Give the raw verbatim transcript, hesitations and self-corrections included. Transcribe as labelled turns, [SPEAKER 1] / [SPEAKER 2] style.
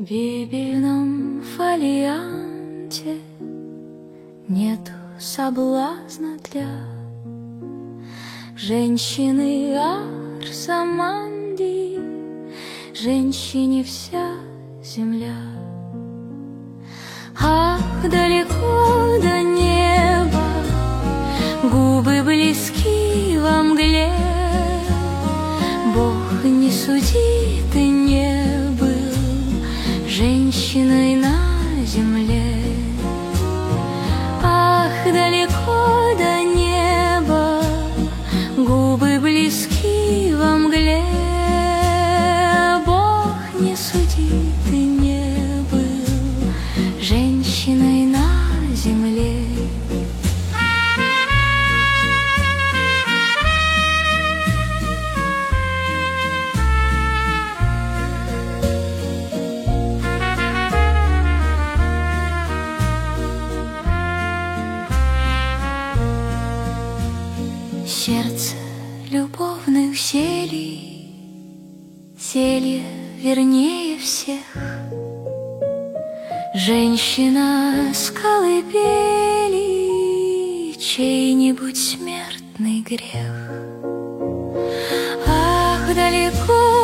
[SPEAKER 1] бибином фолианте нету соблазна для женщины Арсаманди, женщине вся земля. Ах, далеко до неба, губы близки во мгле, Бог не судит и не был женщиной на земле. Ах, далеко до неба, губы близки во мгле, Бог не судит и не был женщиной на земле. Сердце любовных зелий, зелье вернее всех, женщина с колыбели, чей-нибудь смертный грех. Ах, далеко